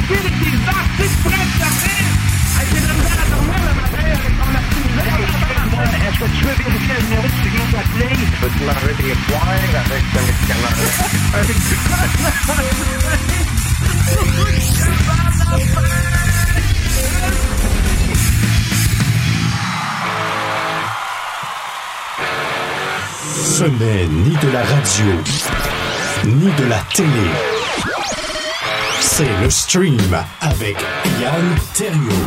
craqué avec des articles prêts de sortir. Hey, j'ai de la misère à dormir le matin avec ton activité. Est-ce que tu veux vérifier le numéro que tu viens d'appeler? Peux-tu m'enlever des points avec ton médicament? Avec du Ce n'est ni de la radio, ni de la télé. C'est le stream avec Yann Terriot.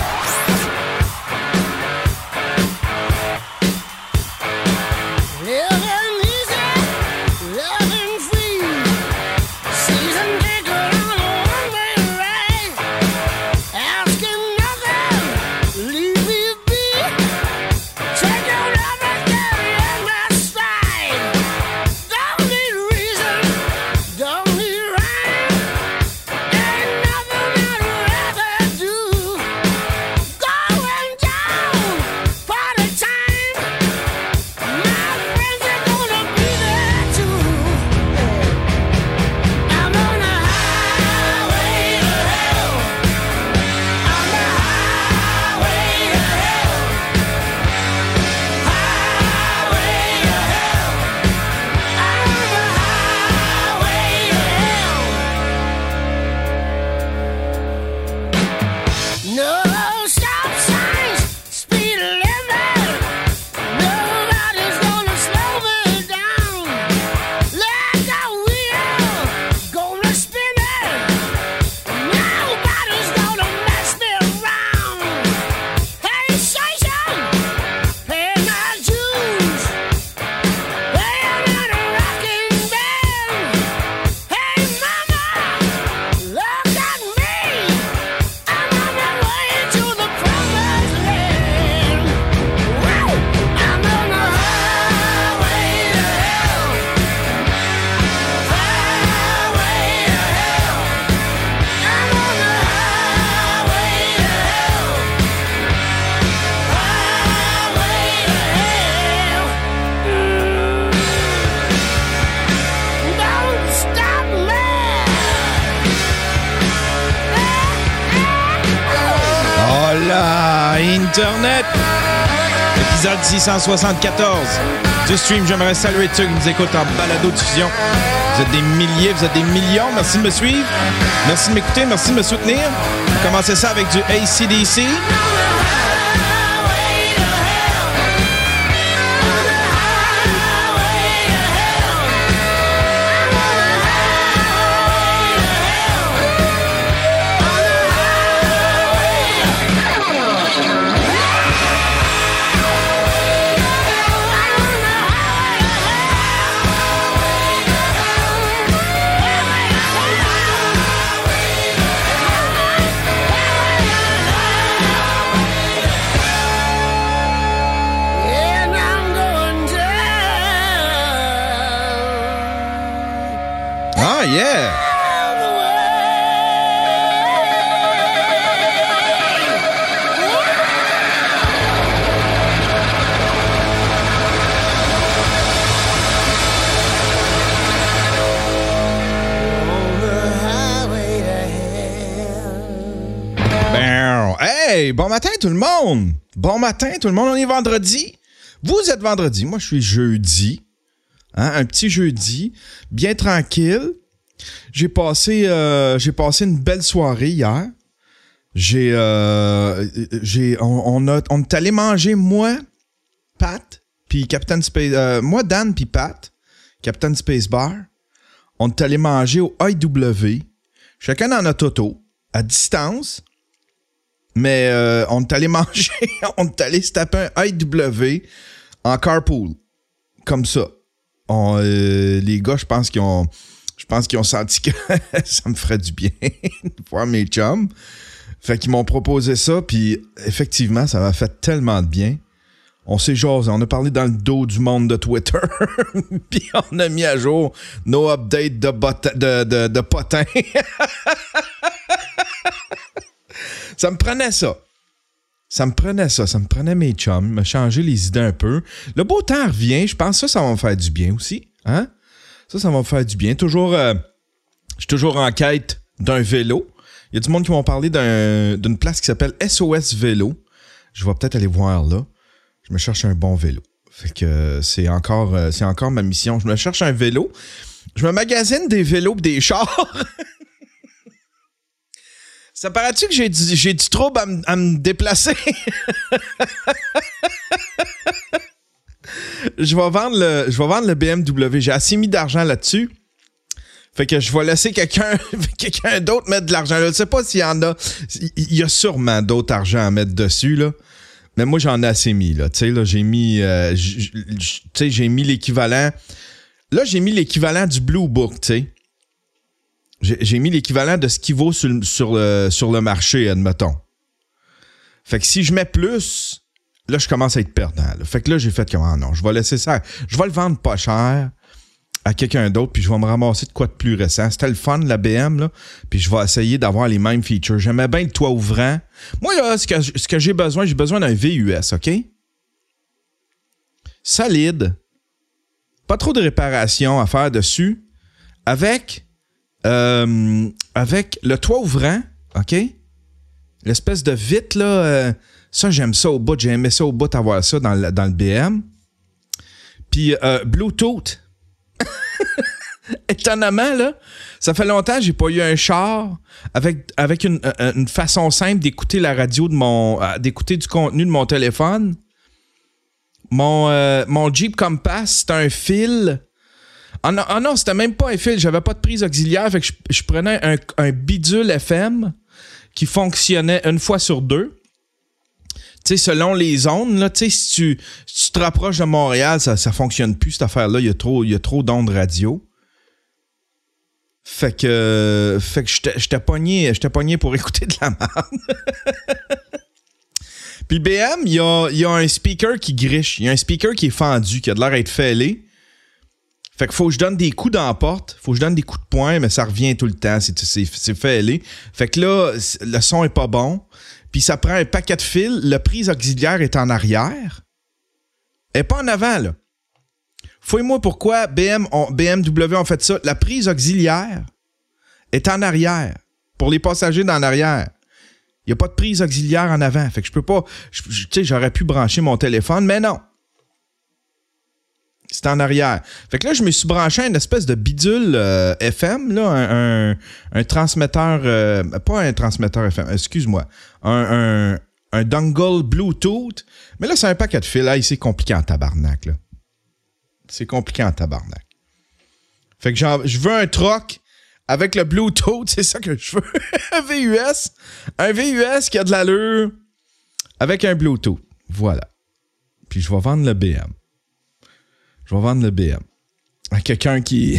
Internet, épisode 674 du stream. J'aimerais saluer ceux qui nous écoutent en balado-diffusion. Vous êtes des milliers, vous êtes des millions. Merci de me suivre, merci de m'écouter, merci de me soutenir. On va commencer ça avec du AC/DC. Yeah! Hey! Bon matin tout le monde! Bon matin tout le monde, on est vendredi. Vous êtes vendredi, moi je suis jeudi. Hein? Un petit jeudi, bien tranquille. J'ai passé une belle soirée hier. On est allé manger, moi, Pat, puis Captain Space... moi, Dan, puis Pat, Captain Space Bar. On est allé manger au IW. Chacun dans notre auto, à distance. Mais on est allé manger, on est allé se taper un IW en carpool. Comme ça. Les gars, je pense qu'ils ont senti que ça me ferait du bien de voir mes chums. Fait qu'ils m'ont proposé ça, puis effectivement, ça m'a fait tellement de bien. On s'est jasé, on a parlé dans le dos du monde de Twitter, puis on a mis à jour nos updates de potins. Ça me prenait ça. Ça me prenait mes chums, me changer les idées un peu. Le beau temps revient, je pense que ça va me faire du bien aussi. Hein? Ça va me faire du bien. Je suis toujours en quête d'un vélo. Il y a du monde qui m'ont parlé d'une place qui s'appelle SOS Vélo. Je vais peut-être aller voir là. Je me cherche un bon vélo. Fait que c'est encore ma mission. Je me cherche un vélo. Je me magasine des vélos et des chars. Ça paraît-tu que j'ai du trouble à me déplacer? Je vais vendre le BMW. J'ai assez mis d'argent là-dessus. Fait que je vais laisser quelqu'un d'autre mettre de l'argent. Je ne sais pas s'il y en a. Il y a sûrement d'autres argent à mettre dessus, là. Mais moi, j'en ai assez mis, là. Tu sais, là, j'ai mis... j'ai mis l'équivalent... Là, j'ai mis l'équivalent du Blue Book, tu sais. J'ai mis l'équivalent de ce qui vaut sur le marché, admettons. Fait que si je mets plus, là, je commence à être perdant. Là. Fait que là, j'ai fait comment? Non, je vais laisser ça. Je vais le vendre pas cher à quelqu'un d'autre, puis je vais me ramasser de quoi de plus récent. C'était le fun, la BM, là, puis je vais essayer d'avoir les mêmes features. J'aimais bien le toit ouvrant. Moi, là, ce que j'ai besoin d'un VUS, OK? Solide. Pas trop de réparations à faire dessus. Avec le toit ouvrant, OK? L'espèce de vitre, là, ça, j'aime ça au bout. J'ai aimé ça au bout d'avoir ça dans le BM. Puis Bluetooth. Étonnamment, là, ça fait longtemps que j'ai pas eu un char avec une façon simple d'écouter la radio d'écouter du contenu de mon téléphone. Mon Jeep Compass, c'est un fil. Ah non, c'était même pas un fil. J'avais pas de prise auxiliaire. Fait que je prenais un bidule FM qui fonctionnait une fois sur deux. Tu sais, selon les zones, là, tu sais, si tu te rapproches de Montréal, ça fonctionne plus, cette affaire-là. Il y a trop d'ondes radio. Fait que j'étais pogné pour écouter de la merde. Puis BM, il y a un speaker qui griche. Il y a un speaker qui est fendu, qui a de l'air d'être fêlé. Fait qu'il faut que je donne des coups dans la porte. Faut que je donne des coups de poing, mais ça revient tout le temps. C'est fêlé. Fait que là, le son est pas bon. Puis ça prend un paquet de fils. La prise auxiliaire est en arrière. Elle n'est pas en avant, là. Fouille-moi pourquoi BMW ont fait ça. La prise auxiliaire est en arrière. Pour les passagers d'en arrière. Il n'y a pas de prise auxiliaire en avant. Fait que je peux pas... Tu sais, j'aurais pu brancher mon téléphone, mais non. C'est en arrière. Fait que là, je me suis branché à une espèce de bidule FM, là, un transmetteur... pas un transmetteur FM, excuse-moi. Un dongle Bluetooth. Mais là, c'est un paquet de fils. Là, c'est compliqué en tabarnak, là. C'est compliqué en tabarnak. Fait que je veux un troc avec le Bluetooth, c'est ça que je veux. Un VUS qui a de l'allure avec un Bluetooth. Voilà. Puis je vais vendre le BM. Je vais vendre le BM à quelqu'un qui...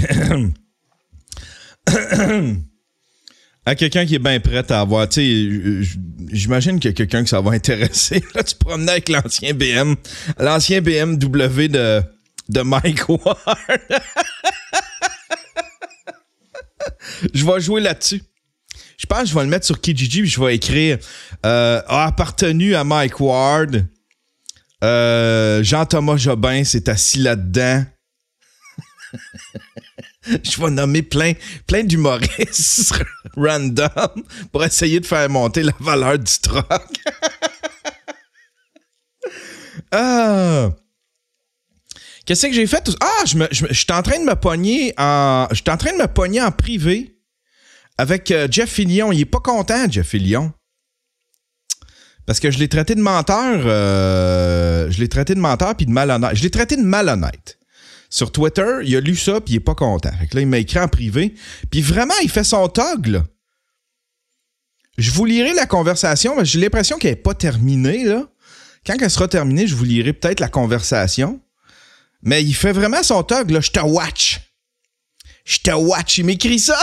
à quelqu'un qui est bien prêt à avoir... Tu sais, j'imagine qu'il y a quelqu'un que ça va intéresser. Là, tu promenais avec l'ancien BMW de Mike Ward. Je vais jouer là-dessus. Je pense que je vais le mettre sur Kijiji et je vais écrire appartenu à Mike Ward. Jean-Thomas Jobin s'est assis là-dedans. Je vais nommer plein d'humoristes random pour essayer de faire monter la valeur du troc. Qu'est-ce que j'ai fait? Je suis en train de me pogner en privé avec Jeff Fillion. Il est pas content, Jeff Fillion. Parce que je l'ai traité de menteur. Puis de malhonnête. Je l'ai traité de malhonnête. Sur Twitter, il a lu ça puis il est pas content. Fait que là, il m'a écrit en privé. Puis vraiment, il fait son tog, là. Je vous lirai la conversation, mais j'ai l'impression qu'elle n'est pas terminée, là. Quand elle sera terminée, je vous lirai peut-être la conversation. Mais il fait vraiment son tog, là. Je te watch. Il m'écrit ça.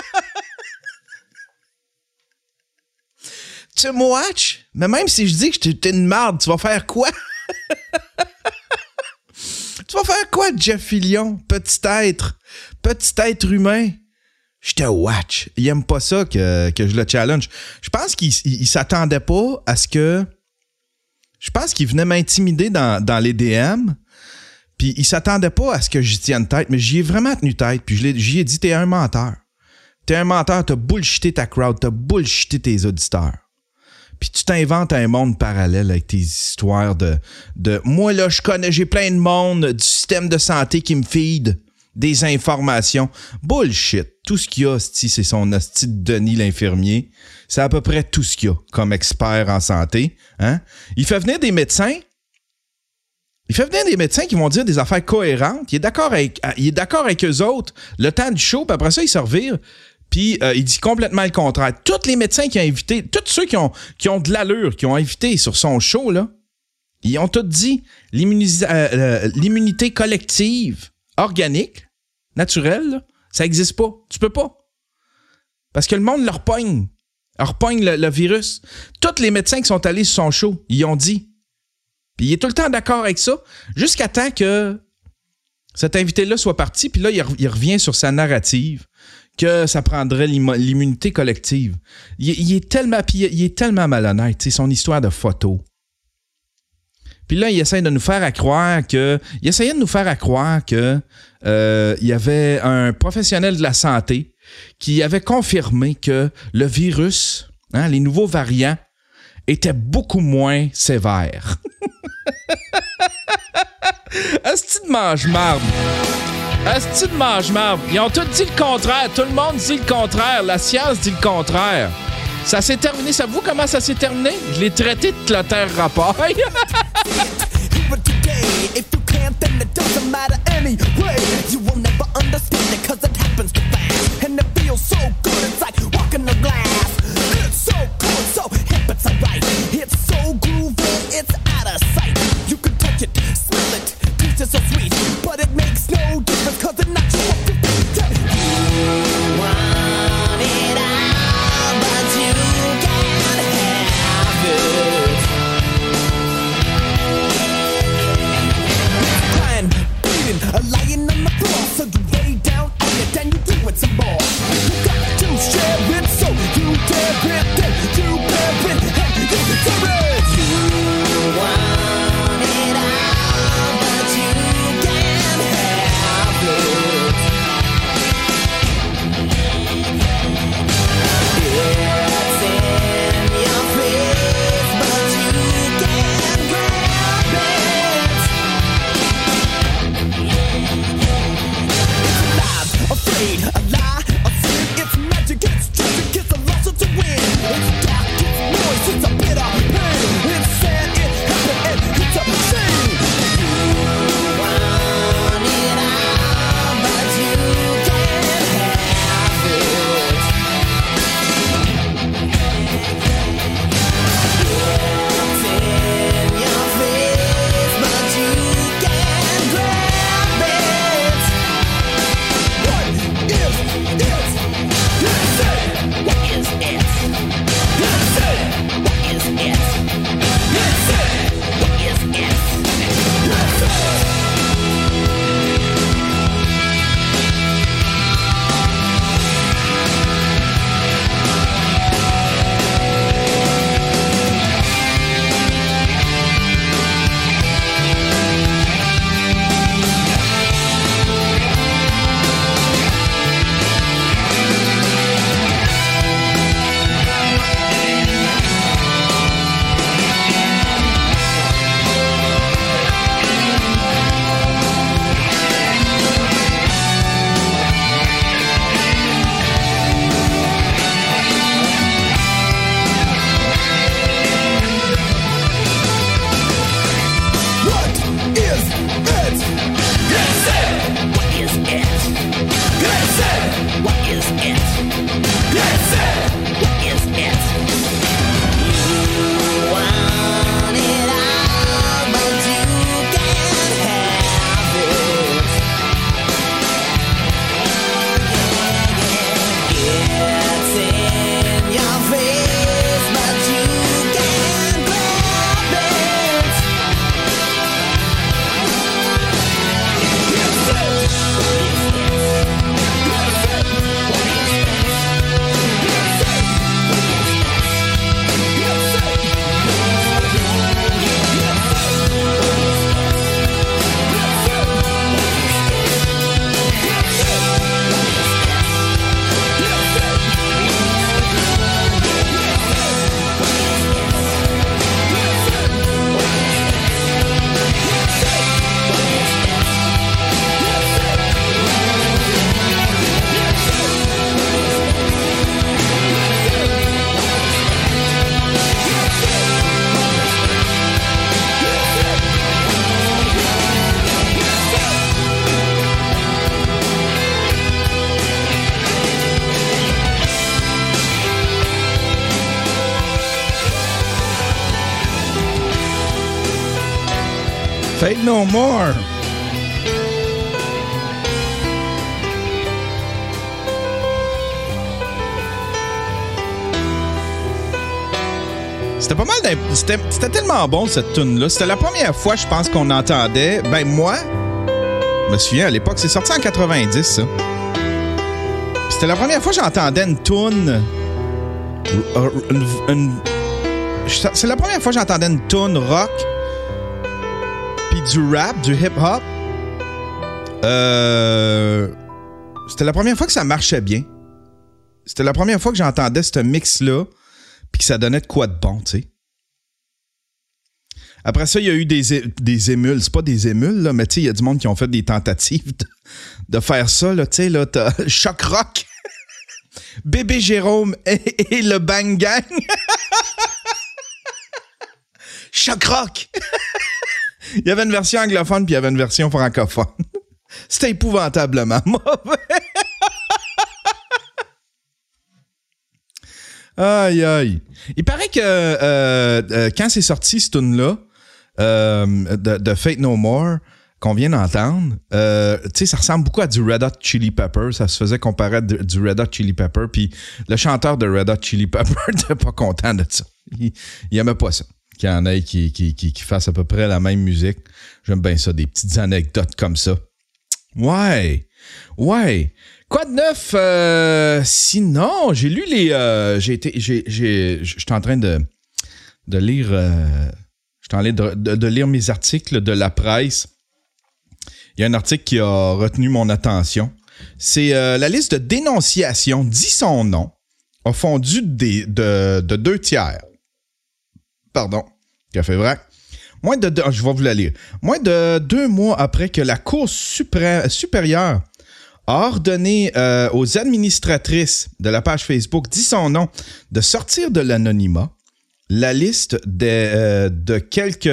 Tu me watch? Mais même si je dis que t'es une marde, tu vas faire quoi? Tu vas faire quoi, Jeff Fillion? Petit être humain. Je te watch. Il aime pas ça que je le challenge. Je pense qu'il s'attendait pas à ce que... Je pense qu'il venait m'intimider dans les DM. Puis il s'attendait pas à ce que j'y tienne tête. Mais j'y ai vraiment tenu tête. Puis j'y ai dit, t'es un menteur. T'es un menteur, t'as bullshité ta crowd, t'as bullshité tes auditeurs. Puis tu t'inventes un monde parallèle avec tes histoires de moi là, j'ai plein de monde du système de santé qui me feed des informations. Bullshit. Tout ce qu'il y a, c'est son hostie de Denis l'infirmier. C'est à peu près tout ce qu'il y a comme expert en santé. Hein? Il fait venir des médecins. Il fait venir des médecins qui vont dire des affaires cohérentes. Il est d'accord avec eux autres. Le temps du show, puis après ça, il se revire. Puis il dit complètement le contraire. Tous les médecins qu'il a invités, tous ceux qui ont de l'allure, qui ont invité sur son show, là, ils ont tous dit l'immunité collective, organique, naturelle, là, ça n'existe pas. Tu peux pas. Parce que le monde leur pogne. Leur pogne le virus. Tous les médecins qui sont allés sur son show, ils ont dit. Puis il est tout le temps d'accord avec ça, jusqu'à temps que cet invité-là soit parti, puis là, il revient sur sa narrative que ça prendrait l'immunité collective. Il est tellement malhonnête, c'est son histoire de photo. Puis là, il essayait de nous faire croire que il y avait un professionnel de la santé qui avait confirmé que le virus, hein, les nouveaux variants, étaient beaucoup moins sévères. Asti de mange-marde. Asti de mange-marde. Ils ont tous dit le contraire. Tout le monde dit le contraire. La science dit le contraire. Ça s'est terminé. Savez-vous comment ça s'est terminé? Je l'ai traité de clotaire rapaille. So sweet, but it makes no difference cause it knocks you off your feet. You want it all, but you can't have it. Crying, bleeding, lying on the floor. Fate No More. C'était pas mal c'était tellement bon cette tune-là. C'était la première fois, je pense, qu'on entendait. Ben moi, je me souviens à l'époque, c'est sorti en 90, ça. C'était la première fois que j'entendais une tune. C'est la première fois que j'entendais une tune rock puis du rap, du hip-hop. C'était la première fois que ça marchait bien. C'était la première fois que j'entendais ce mix-là puis que ça donnait de quoi de bon, tu sais. Après ça, il y a eu des émules. C'est pas des émules, là, mais tu sais, il y a du monde qui ont fait des tentatives de faire ça, là, tu sais, là, t'as Choc Rock, Bébé Jérôme et le Bang Gang. Choc Rock! Il y avait une version anglophone puis il y avait une version francophone. C'était épouvantablement mauvais. Aïe, aïe. Il paraît que quand c'est sorti, ce tune-là, de Fate No More, qu'on vient d'entendre, tu sais, ça ressemble beaucoup à du Red Hot Chili Pepper. Ça se faisait comparer à du Red Hot Chili Pepper. Puis le chanteur de Red Hot Chili Pepper n'était pas content de ça. Il aimait pas ça. Qu'il y en ait qui fassent à peu près la même musique. J'aime bien ça, des petites anecdotes comme ça. Ouais. Quoi de neuf? Sinon, j'ai lu les... J'étais en train de lire... J'étais en train de lire mes articles de la presse. Il y a un article qui a retenu mon attention. C'est la liste de dénonciations, dit son nom, a fondu de 2 tiers. Pardon, Café Vrac. Je vais vous la lire. Moins de 2 mois après que la Cour supérieure a ordonné aux administratrices de la page Facebook, dit son nom, de sortir de l'anonymat, la liste de quelques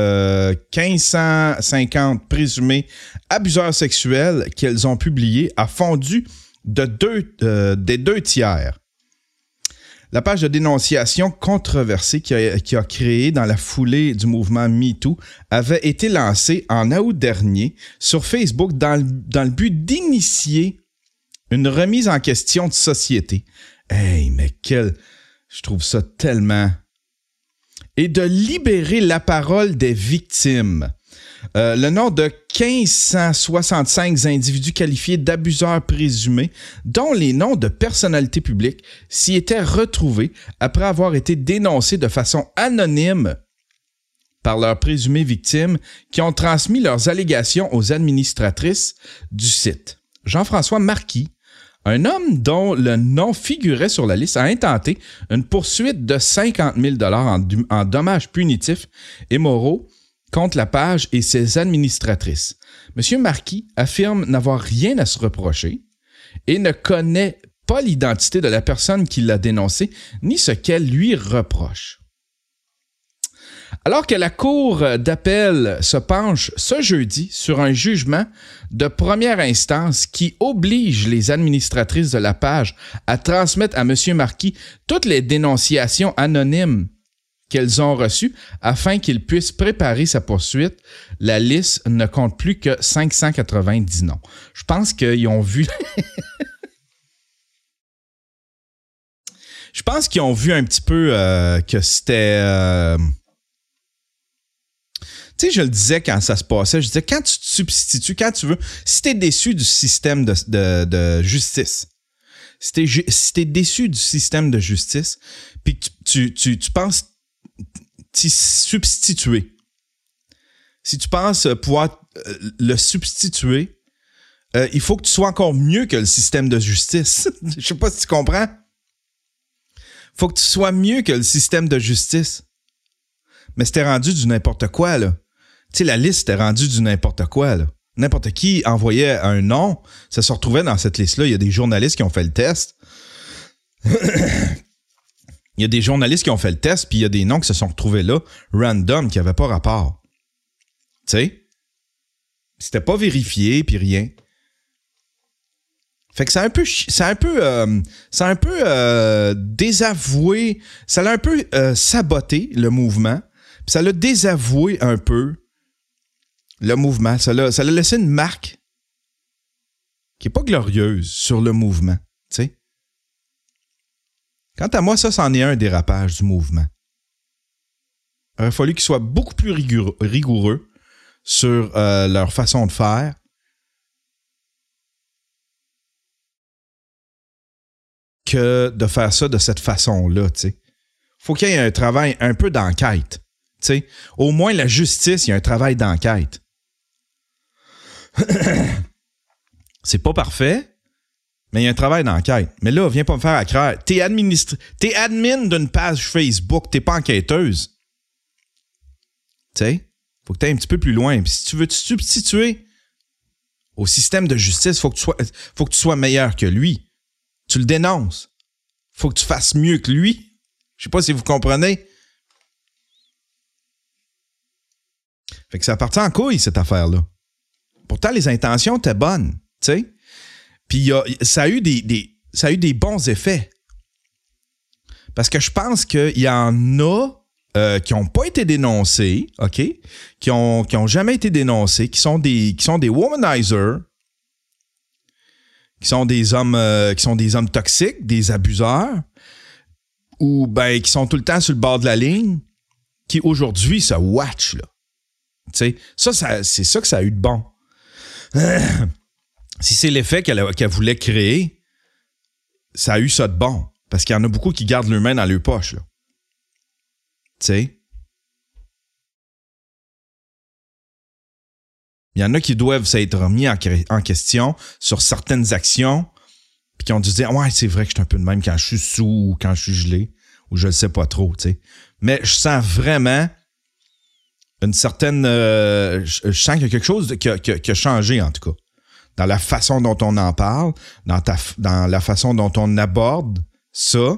1550 présumés abuseurs sexuels qu'elles ont publiés a fondu des 2 tiers. La page de dénonciation controversée qui a créé dans la foulée du mouvement MeToo avait été lancée en août dernier sur Facebook dans le but d'initier une remise en question de société. Hey, mais je trouve ça tellement... Et de libérer la parole des victimes. Le nom de 1565 individus qualifiés d'abuseurs présumés, dont les noms de personnalités publiques, s'y étaient retrouvés après avoir été dénoncés de façon anonyme par leurs présumées victimes qui ont transmis leurs allégations aux administratrices du site. Jean-François Marquis, un homme dont le nom figurait sur la liste, a intenté une poursuite de 50 000 $ en dommages punitifs et moraux contre la page et ses administratrices. M. Marquis affirme n'avoir rien à se reprocher et ne connaît pas l'identité de la personne qui l'a dénoncé ni ce qu'elle lui reproche. Alors que la Cour d'appel se penche ce jeudi sur un jugement de première instance qui oblige les administratrices de la page à transmettre à M. Marquis toutes les dénonciations anonymes qu'elles ont reçues afin qu'il puisse préparer sa poursuite, la liste ne compte plus que 590 noms. Je pense qu'ils ont vu... Je pense qu'ils ont vu un petit peu que c'était... Tu sais, je le disais quand ça se passait, je disais, quand tu te substitues, quand tu veux, si t'es déçu du système de justice, si t'es déçu du système de justice, puis que tu penses t'y substituer, si tu penses pouvoir le substituer, il faut que tu sois encore mieux que le système de justice. Je sais pas si tu comprends. Faut que tu sois mieux que le système de justice. Mais c'était rendu du n'importe quoi, là. Tu sais, la liste était rendue du n'importe quoi, là. N'importe qui envoyait un nom, ça se retrouvait dans cette liste-là. Il y a des journalistes qui ont fait le test. Il y a des journalistes qui ont fait le test, puis il y a des noms qui se sont retrouvés là, random, qui n'avaient pas rapport. Tu sais? C'était pas vérifié, puis rien. Fait que ça a un peu désavoué, ça l'a un peu saboté le mouvement, puis ça l'a désavoué un peu Le mouvement, ça l'a laissé une marque qui n'est pas glorieuse sur le mouvement. Tu sais. Quant à moi, ça, c'en est un dérapage du mouvement. Il aurait fallu qu'ils soient beaucoup plus rigoureux sur leur façon de faire. Que de faire ça de cette façon-là, tu sais. Faut qu'il y ait un travail un peu d'enquête. Tu sais. Au moins, la justice, il y a un travail d'enquête. C'est pas parfait, mais il y a un travail d'enquête. Mais là, viens pas me faire à croire. T'es admin d'une page Facebook, t'es pas enquêteuse. Tu sais, faut que t'ailles un petit peu plus loin. Puis si tu veux te substituer au système de justice, faut que tu sois meilleur que lui. Tu le dénonces. Faut que tu fasses mieux que lui. Je sais pas si vous comprenez. Fait que ça partit en couille, cette affaire-là. Pourtant, les intentions étaient bonnes, tu sais. Puis ça a eu des bons effets. Parce que je pense qu'il y en a qui n'ont pas été dénoncés, OK? Qui ont jamais été dénoncés, qui sont des womanizers, qui sont des hommes toxiques, des abuseurs, ou ben qui sont tout le temps sur le bord de la ligne, qui aujourd'hui se watch, là. Tu sais, c'est ça que ça a eu de bon. Si c'est l'effet qu'elle voulait créer, ça a eu ça de bon. Parce qu'il y en a beaucoup qui gardent leurs mains dans leur poche, là. Tu sais. Il y en a qui doivent s'être remis en question sur certaines actions, puis qui ont dû dire « Ouais, c'est vrai que je suis un peu de même quand je suis sous ou quand je suis gelé, ou je le sais pas trop, tu sais. » Mais je sens vraiment une certaine... je sens qu'il y a quelque chose qui a changé, en tout cas. Dans la façon dont on en parle, dans la façon dont on aborde ça.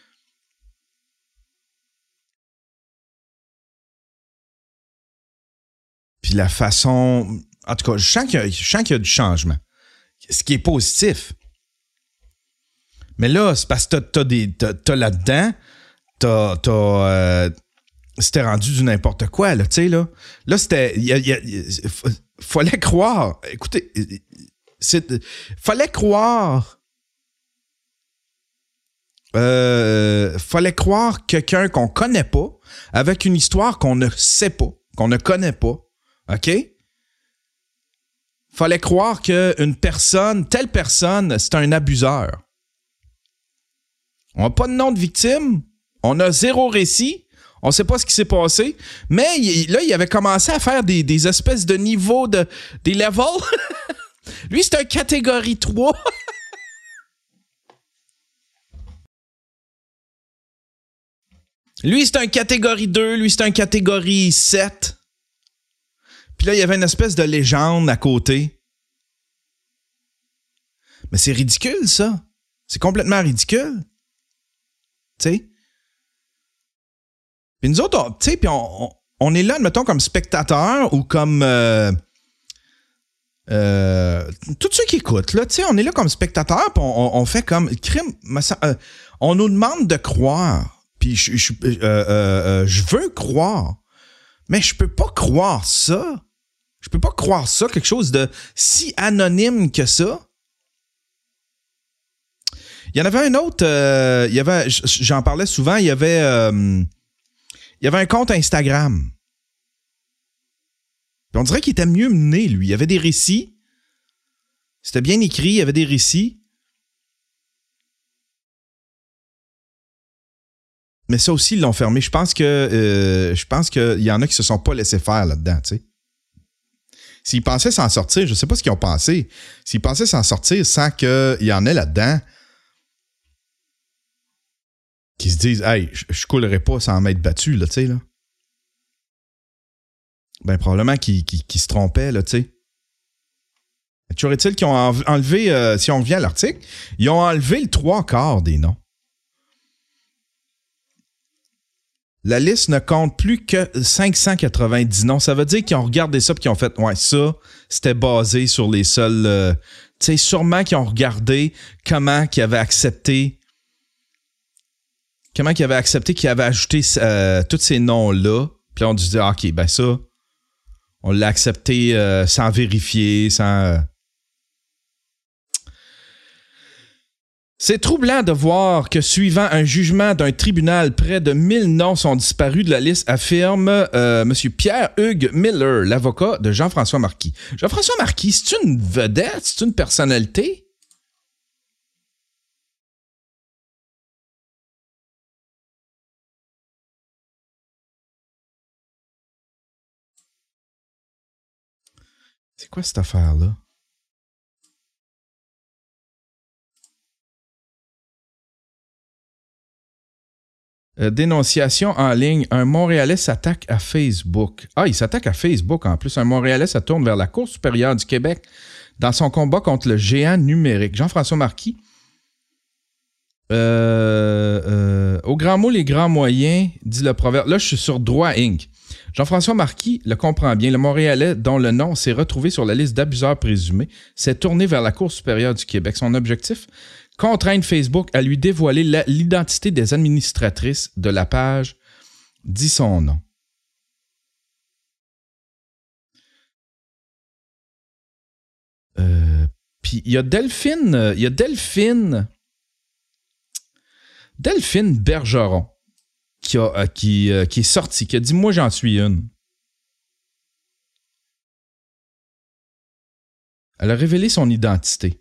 Puis la façon... En tout cas, je sens qu'il y a du changement. Ce qui est positif. Mais là, c'est parce que t'as là-dedans, c'était rendu du n'importe quoi, là, tu sais, là. Là, c'était... fallait croire... Écoutez, fallait croire... fallait croire quelqu'un qu'on connaît pas, avec une histoire qu'on ne sait pas, qu'on ne connaît pas, OK? Fallait croire qu'une personne, telle personne, c'est un abuseur. On n'a pas de nom de victime, on a zéro récit, on ne sait pas ce qui s'est passé, mais là, il avait commencé à faire des espèces de niveaux, des levels. Lui, c'est un catégorie 3. Lui, c'est un catégorie 2, lui, c'est un catégorie 7. Puis là, il y avait une espèce de légende à côté. Mais c'est ridicule, ça. C'est complètement ridicule. Tu sais? Puis nous autres, tu sais, puis on est là, admettons, comme spectateurs ou comme... tous ceux qui écoutent, là, tu sais, on est là comme spectateurs, puis on fait comme... on nous demande de croire. Puis je veux croire. Mais je peux pas croire ça. Je peux pas croire ça, quelque chose de si anonyme que ça. Il y en avait un autre, j'en parlais souvent, il y avait un compte Instagram. Puis on dirait qu'il était mieux mené, lui. Il y avait des récits. C'était bien écrit, il y avait des récits. Mais ça aussi, ils l'ont fermé. Je pense qu'il y en a qui se sont pas laissés faire là-dedans, tu sais. S'ils pensaient s'en sortir, je sais pas ce qu'ils ont pensé. S'ils pensaient s'en sortir sans qu'il y en ait là-dedans, qui se disent « Hey, je coulerai pas sans m'être battu, là, tu sais, là. » Ben, probablement qu'ils se trompaient, là, tu sais. Toujours est-il qu'ils ont enlevé, si on revient à l'article, ils ont enlevé le 3/4 des noms. La liste ne compte plus que 590 noms. Ça veut dire qu'ils ont regardé ça et qu'ils ont fait « Ouais, ça, c'était basé sur les seuls... tu sais, sûrement qu'ils ont regardé comment qu'ils avaient accepté... Comment qu'ils avaient accepté qu'ils avaient ajouté tous ces noms-là. Puis là, on dit « OK, ben ça, On l'a accepté sans vérifier, sans... C'est troublant de voir que, suivant un jugement d'un tribunal, près de 1000 noms sont disparus de la liste, affirme M. Pierre-Hugues Miller, l'avocat de Jean-François Marquis. Jean-François Marquis, c'est une vedette? C'est une personnalité? C'est quoi cette affaire-là? Dénonciation en ligne. Un Montréalais s'attaque à Facebook. Ah, il s'attaque à Facebook en plus. Un Montréalais se tourne vers la Cour supérieure du Québec dans son combat contre le géant numérique. Jean-François Marquis. Au grand mot, les grands moyens, dit le proverbe. Là, je suis sur Droit Inc. Jean-François Marquis le comprend bien. Le Montréalais, dont le nom s'est retrouvé sur la liste d'abuseurs présumés, s'est tourné vers la Cour supérieure du Québec. Son objectif? Contraindre Facebook à lui dévoiler l'identité des administratrices de la page, dit son nom. Puis il y a Delphine Bergeron qui est sortie, qui a dit « Moi, j'en suis une ». Elle a révélé son identité.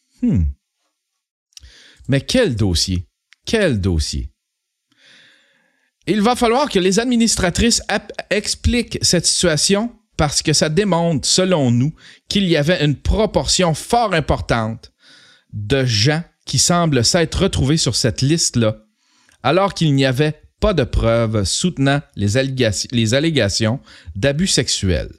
Mais quel dossier? Quel dossier? Il va falloir que les administratrices expliquent cette situation parce que ça démontre, selon nous, qu'il y avait une proportion fort importante de gens qui semblent s'être retrouvés sur cette liste-là, alors qu'il n'y avait pas de preuves soutenant les allégations d'abus sexuels.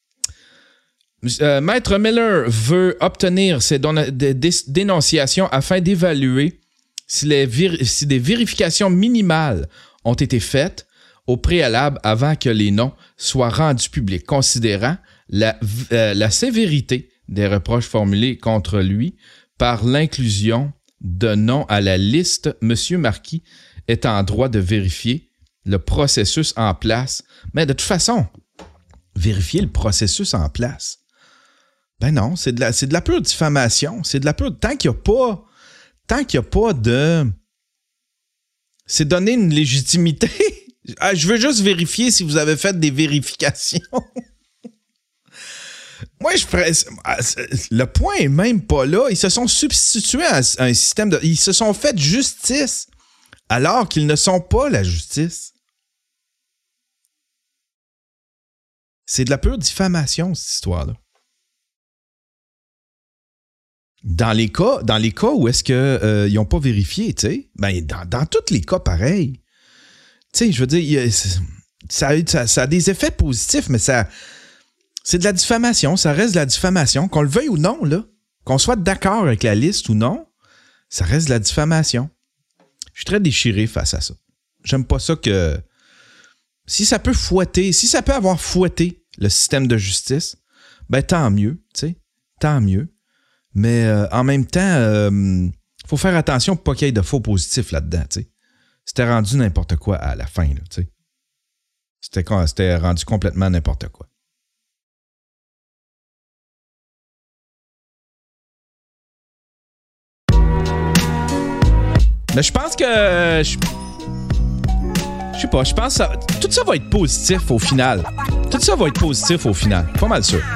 Maître Miller veut obtenir ces dénonciations afin d'évaluer si des vérifications minimales ont été faites au préalable avant que les noms soient rendus publics, considérant la sévérité des reproches formulés contre lui par l'inclusion de noms à la liste. M. Marquis est en droit de vérifier le processus en place. Mais de toute façon, vérifier le processus en place, ben non, c'est de la pure diffamation. C'est de la pure... Tant qu'il n'y a pas de... C'est donner une légitimité. Je veux juste vérifier si vous avez fait des vérifications. Moi, je ferais... Le point est même pas là. Ils se sont substitués à un système de... Ils se sont fait justice alors qu'ils ne sont pas la justice. C'est de la pure diffamation, cette histoire-là. Dans les cas où est-ce qu'ils n'ont pas vérifié, tu sais, ben dans tous les cas, pareil. Tu sais, je veux dire, ça a des effets positifs, mais c'est de la diffamation, ça reste de la diffamation. Qu'on le veuille ou non, là, qu'on soit d'accord avec la liste ou non, ça reste de la diffamation. Je suis très déchiré face à ça. J'aime pas ça que... Si ça peut avoir fouetté le système de justice, ben tant mieux, tu sais, tant mieux. Mais en même temps, faut faire attention pour pas qu'il y ait de faux positifs là-dedans, tu sais. C'était rendu n'importe quoi à la fin, là, tu sais. C'était rendu complètement n'importe quoi. Mais je pense que... Je sais pas, je pense que tout ça va être positif au final. Tout ça va être positif au final. Pas mal sûr.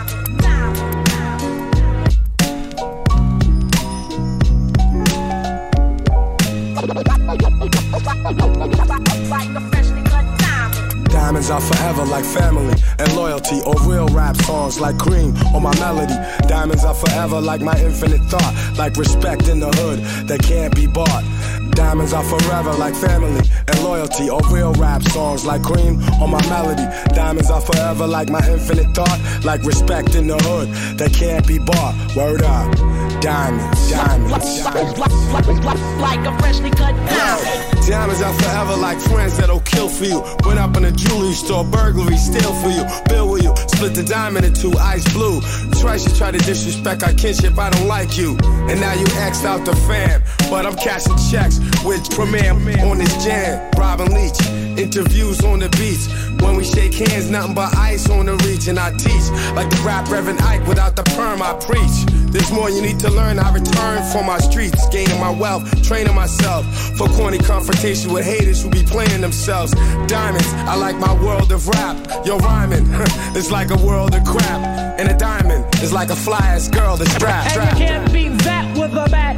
Diamonds are forever like family and loyalty, or real rap songs like cream on my melody. Diamonds are forever like my infinite thought, like respect in the hood that can't be bought. Diamonds are forever like family and loyalty, or real rap songs like cream on my melody. Diamonds are forever like my infinite thought, like respect in the hood that can't be bought. Word up, diamonds, diamonds, diamonds. Like a freshly cut diamond. Diamonds are forever like friends that'll kill for you. Went up in a jewelry store, burglary, steal for you. Bill with you, split the diamond in two, ice blue. Twice you try to disrespect our kinship, I don't like you. And now you X'd out the fam, but I'm cashing checks with Premier on this jam. Robin Leach interviews on the beach. When we shake hands, nothing but ice on the reach. And I teach like the rap Reverend Ike. Without the perm, I preach. There's more you need to learn. I return for my streets, gaining my wealth, training myself for corny confrontation with haters who be playing themselves. Diamonds, I like my world of rap. Yo, rhyming, it's like a world of crap. And a diamond is like a fly-ass girl that's strapped. And you can't beat that with a bat.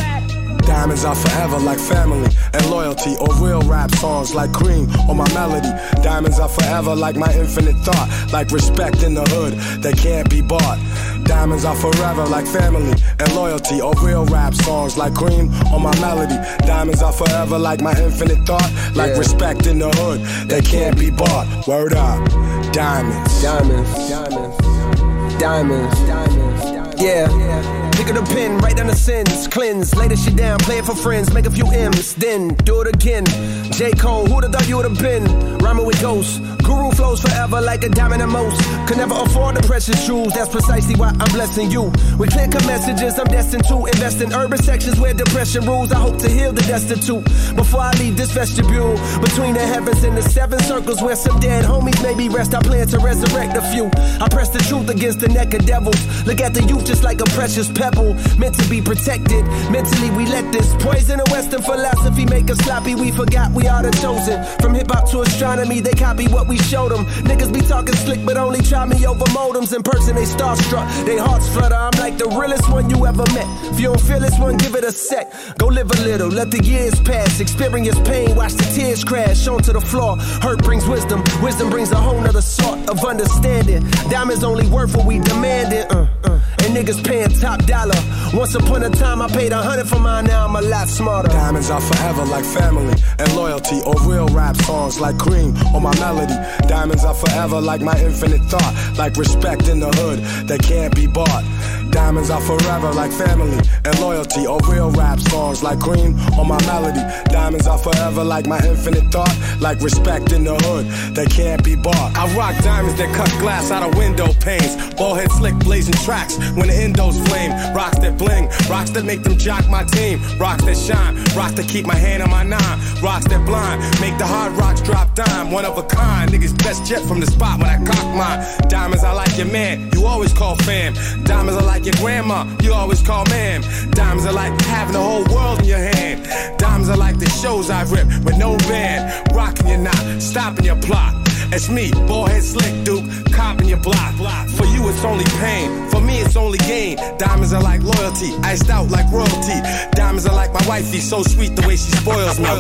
Diamonds are forever like family and loyalty, or real rap songs like cream or my melody. Diamonds are forever like my infinite thought, like respect in the hood that can't be bought. Diamonds are forever like family and loyalty, or real rap songs like cream or my melody. Diamonds are forever like my infinite thought, like respect in the hood that can't be bought. Word up, diamonds, diamonds, diamonds, diamonds, diamonds, yeah. Pick up the pen, write down the sins, cleanse, lay the shit down, play it for friends, make a few M's, then do it again. J. Cole, who'da thought you would've been? Rhyming with ghosts, guru flows forever like a diamond at most. Could never afford the precious jewels, that's precisely why I'm blessing you. With clear-cut messages, I'm destined to invest in urban sections where depression rules. I hope to heal the destitute before I leave this vestibule. Between the heavens and the seven circles where some dead homies maybe rest, I plan to resurrect a few. I press the truth against the neck of devils. Look at the youth just like a precious pebble, meant to be protected. Mentally we let this poison of Western philosophy make us sloppy. We forgot we are the chosen. From hip-hop to astronomy, they copy what we showed them. Niggas be talking slick but only try me over modems. In person they starstruck, they hearts flutter. I'm like the realest one you ever met. If you don't feel this one, give it a sec. Go live a little, let the years pass. Experience pain, watch the tears crash onto the floor. Hurt brings wisdom, wisdom brings a whole nother sort of understanding. Diamonds only worth what we demanded. And niggas paying top dollar. Once upon a time I paid 100 for mine, now I'm a lot smarter. Diamonds are forever like family and loyalty, or real rap songs like cream or my melody. Diamonds are forever like my infinite thought, like respect in the hood that can't be bought. Diamonds are forever like family and loyalty, or real rap songs like cream or my melody. Diamonds are forever like my infinite thought, like respect in the hood that can't be bought. I rock diamonds that cut glass out of window panes. Ballhead slick blazing tracks when the endos flame. Rocks that bling, rocks that make them jock my team. Rocks that shine, rocks that keep my hand on my nine. Rocks that blind, make the hard rocks drop dime. One of a kind, niggas best jet from the spot when I cock mine. Diamonds are like your man, you always call fam. Diamonds are like your grandma, you always call ma'am. Diamonds are like having the whole world in your hand. Diamonds are like the shows I've ripped with no band. Rocking your knot, stopping your plot. It's me, ballhead slick duke, copping your block. For you it's only pain, for me it's only gain. Diamonds are like loyalty, iced out like royalty. Diamonds are like my wifey, so sweet the way she spoils me.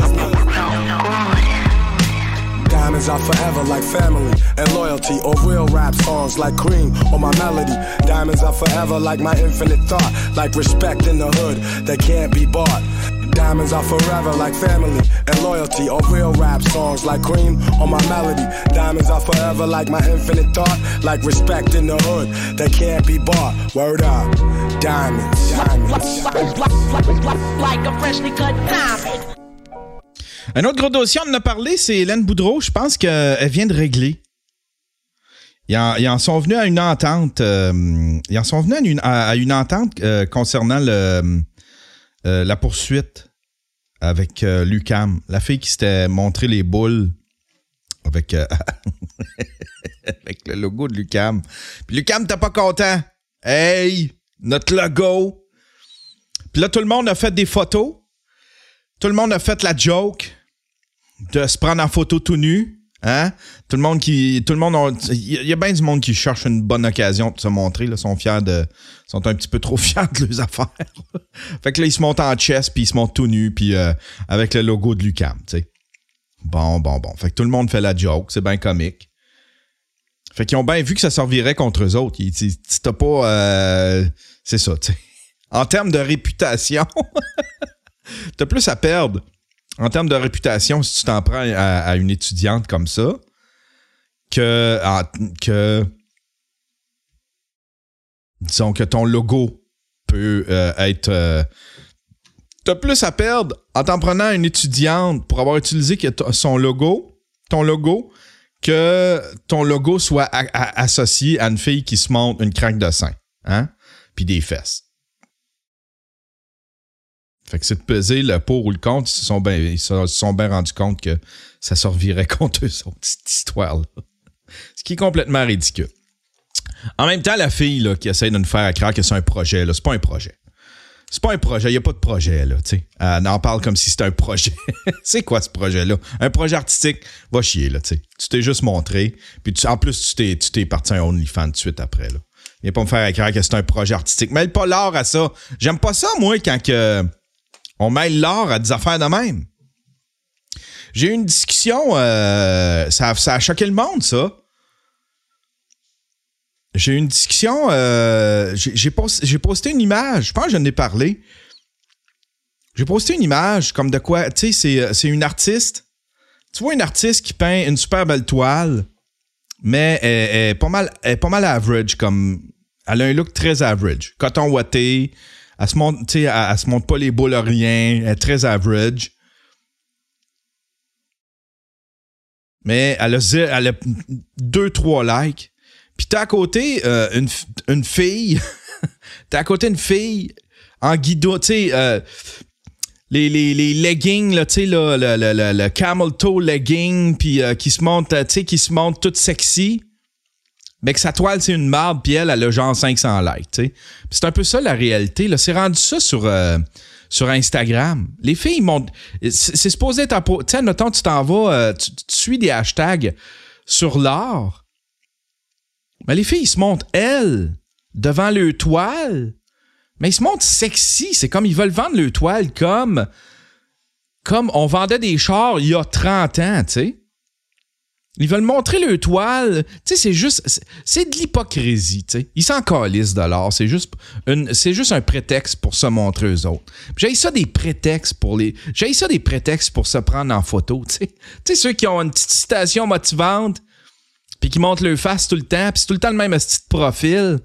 Diamonds are forever like family and loyalty, or real rap songs like cream or my melody. Diamonds are forever like my infinite thought, like respect in the hood that can't be bought. Diamonds are forever like family and loyalty, or real rap songs like cream or my melody. Diamonds are forever like my infinite thought, like respect in the hood that can't be bought. Word up, diamonds, diamonds. Like a freshly cut diamond. Un autre gros dossier, on en a parlé, c'est Hélène Boudreau. Je pense qu'elle vient de régler. Ils en sont venus à une entente. Ils en sont venus à une entente concernant la poursuite avec l'UQAM. La fille qui s'était montré les boules avec, avec le logo de l'UQAM. Puis l'UQAM t'es pas content. Hey, notre logo. Puis là, tout le monde a fait des photos. Tout le monde a fait la joke de se prendre en photo tout nu. Hein? Il y a bien du monde qui cherche une bonne occasion de se montrer. Là, sont un petit peu trop fiers de leurs affaires. Fait que là, ils se montent en chest, puis ils se montent tout nus, puis avec le logo de l'UQAM, tu sais. Bon. Fait que tout le monde fait la joke, c'est bien comique. Fait qu'ils ont bien vu que ça servirait contre eux autres. T'as pas... c'est ça, tu sais. En termes de réputation, t'as plus à perdre. En termes de réputation, si tu t'en prends à une étudiante comme ça, que disons que ton logo peut être... t'as plus à perdre en t'en prenant à une étudiante pour avoir utilisé ton logo, que ton logo soit associé à une fille qui se montre une craque de sein, hein? Puis des fesses. Fait que c'est de peser le pour ou le contre. Ils se sont bien rendus compte que ça se revirait contre eux autres, cette histoire-là. Ce qui est complètement ridicule. En même temps, la fille là, qui essaie de nous faire croire que c'est un projet, là, c'est pas un projet. C'est pas un projet, il n'y a pas de projet, là, tu sais. Elle en parle comme si c'était un projet. C'est quoi ce projet-là? Un projet artistique, va chier, là, tu sais. Tu t'es juste montré, puis en plus, tu t'es parti un OnlyFans tout de suite après, là. Viens pas me faire croire que c'est un projet artistique. Mêle pas l'art à ça. J'aime pas ça, moi, quand on mêle l'art à des affaires de même. J'ai eu une discussion, ça a choqué le monde, ça. J'ai eu une discussion, j'ai posté une image, je pense que j'en ai parlé. J'ai posté une image comme de quoi, tu sais, c'est une artiste. Tu vois une artiste qui peint une super belle toile, mais elle est pas mal average, comme elle a un look très average. Coton ouaté, elle se montre pas les boules à rien, elle est très average. Mais elle a 2-3 likes. Puis t'as à côté une fille. T'as à côté une fille en guido, tu sais, les leggings, là, tu sais, le camel toe legging, puis qui se montre, tu sais, qui se montre toute sexy. Mais que sa toile, c'est une marde, puis elle a genre 500 likes, tu sais. Puis c'est un peu ça la réalité, là. C'est rendu ça sur Instagram. Les filles montent. C'est supposé être tu sais, admettons, tu t'en vas, tu suis des hashtags sur l'art. Mais les filles, ils se montrent, elles, devant leur toile. Mais ils se montrent sexy. C'est comme ils veulent vendre leur toile comme on vendait des chars il y a 30 ans, tu sais. Ils veulent montrer leur toile. Tu sais, c'est de l'hypocrisie, tu sais. Ils s'en calissent de l'art. C'est juste un prétexte pour se montrer eux autres. J'ai ça des prétextes pour se prendre en photo, tu sais. Tu sais, ceux qui ont une petite citation motivante, puis qui montrent leur face tout le temps, puis c'est tout le temps le même petit profil.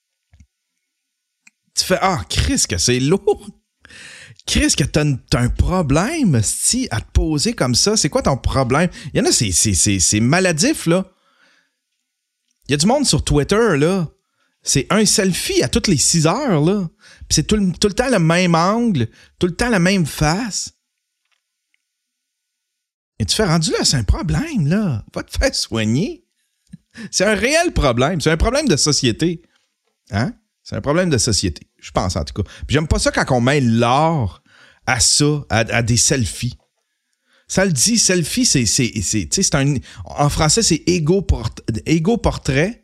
Tu fais « Ah, Chris, que c'est lourd! Chris, que t'as un problème, sti, à te poser comme ça. C'est quoi ton problème? » Il y en a, c'est maladif, là. Il y a du monde sur Twitter, là. C'est un selfie à toutes les 6 heures, là. Puis c'est tout le temps le même angle, tout le temps la même face. Et tu fais rendu là, c'est un problème, là. Va te faire soigner. C'est un réel problème. C'est un problème de société. Hein? C'est un problème de société. Je pense, en tout cas. Puis j'aime pas ça quand on mêle l'art à ça, à des selfies. Ça le dit, selfie, c'est un... En français, c'est égo portrait.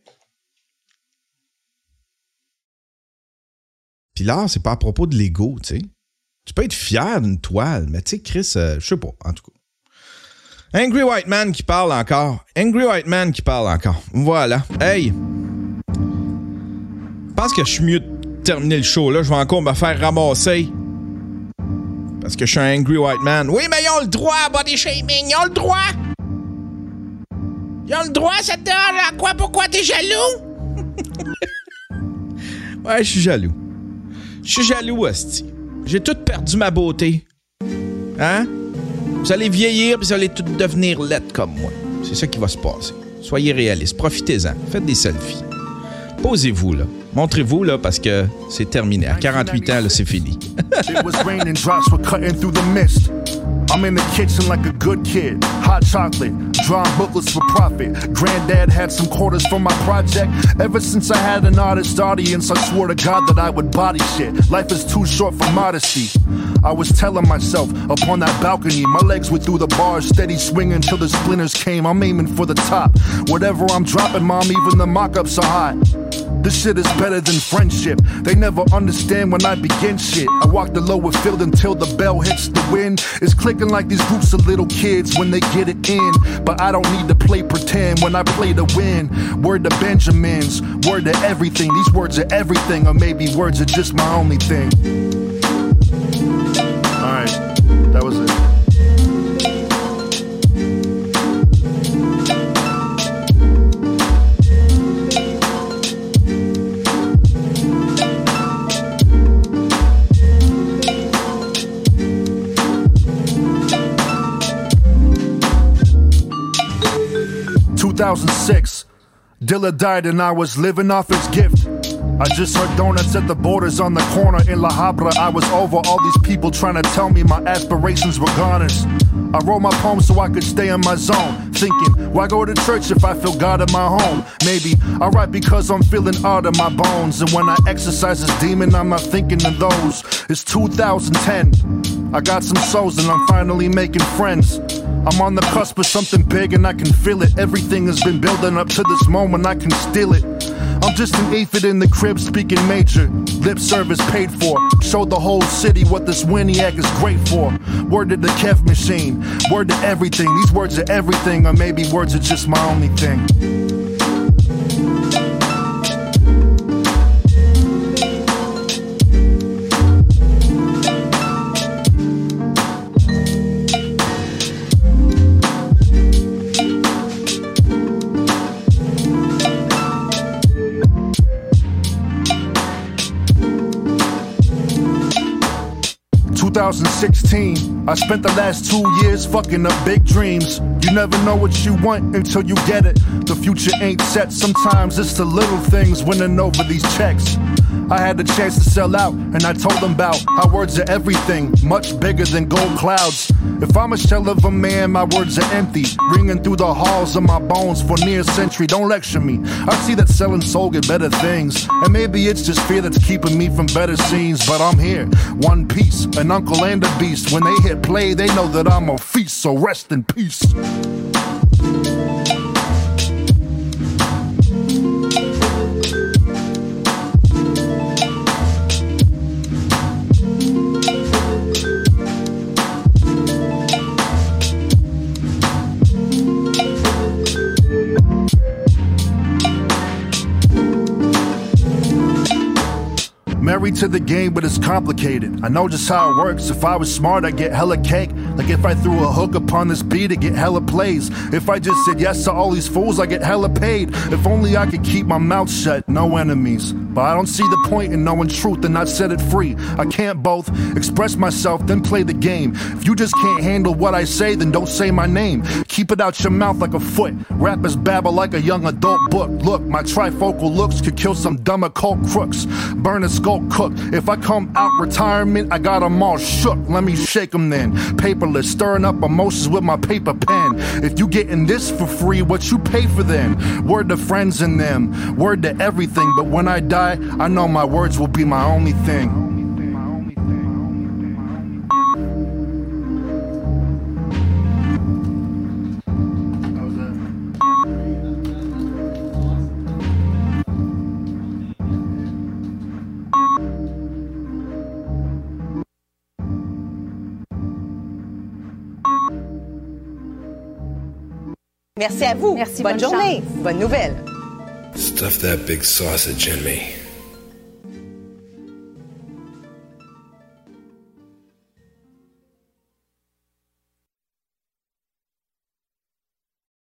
Puis l'art, c'est pas à propos de l'ego, tu sais. Tu peux être fier d'une toile, mais tu sais, Chris, je sais pas, en tout cas. Angry White Man qui parle encore. Voilà. Hey! Je pense que je suis mieux de terminer le show, là. Je vais encore me faire ramasser. Parce que je suis un Angry White Man. Oui, mais ils ont le droit, body shaming. Ils ont le droit! Ils ont le droit, ça te dérange à quoi? Pourquoi t'es jaloux? Ouais, je suis jaloux. Je suis jaloux, hostie. J'ai tout perdu ma beauté. Hein? Vous allez vieillir, puis vous allez tout devenir laides comme moi. C'est ça qui va se passer. Soyez réalistes. Profitez-en. Faites des selfies. Posez-vous, là. Montrez-vous, là, parce que c'est terminé. À 48 ans, là, c'est fini. It was raining, drops were cutting through the mist. I'm in the kitchen like a good kid. Hot chocolate, drawing booklets for profit. Granddad had some quarters for my project. Ever since I had an artist audience, I swore to God that I would body shit. Life is too short for modesty. I was telling myself upon that balcony, my legs were through the bars, steady swinging till the splinters came. I'm aiming for the top. Whatever I'm dropping, mom, even the mock-ups are hot. This shit is better than friendship. They never understand when I begin shit. I walk the lower field until the bell hits the wind. It's clicking like these groups of little kids when they get it in. But I don't need to play pretend when I play to win. Word to Benjamins, word to everything. These words are everything, or maybe words are just my only thing. Alright, that was it. 2006, Dilla died and I was living off his gift. I just heard donuts at the Borders on the corner in La Habra. I was over all these people trying to tell me my aspirations were goners. I wrote my poems so I could stay in my zone, thinking, why go to church if I feel God in my home? Maybe I write because I'm feeling art in my bones, and when I exercise this demon, I'm not thinking of those. It's 2010. I got some souls and I'm finally making friends. I'm on the cusp of something big and I can feel it. Everything has been building up to this moment, I can steal it. I'm just an aphid in the crib speaking major. Lip service paid for. Show the whole city what this Winiac is great for. Word to the Kev machine. Word to everything. These words are everything, or maybe words are just my only thing. 2016, I spent the last 2 years fucking up big dreams. You never know what you want until you get it. The future ain't set, sometimes it's the little things winning over these checks. I had the chance to sell out, and I told them about how words are everything, much bigger than gold clouds. If I'm a shell of a man, my words are empty, ringing through the halls of my bones for near a century. Don't lecture me. I see that selling soul get better things, and maybe it's just fear that's keeping me from better scenes. But I'm here, one piece, an uncle and a beast. When they hit play, they know that I'm a feast, so rest in peace. Married to the game, but it's complicated. I know just how it works. If I was smart, I'd get hella cake. Like if I threw a hook upon this beat, I'd get hella plays. If I just said yes to all these fools, I get hella paid. If only I could keep my mouth shut, no enemies. But I don't see the point in knowing truth and not set it free. I can't both express myself, then play the game. If you just can't handle what I say, then don't say my name. Keep it out your mouth like a foot. Rappers babble like a young adult book. Look, my trifocal looks could kill some dumb occult crooks. Burn a skull cook. If I come out retirement, I got them all shook. Let me shake them then. Paperless, stirring up emotions with my paper pen. If you getting this for free, what you pay for then? Word to friends and them, word to everything. But when I die, I know my words will be my only thing. Merci à vous. Merci, bonne journée. Chance. Bonne nouvelle. Stuff that big sausage in me.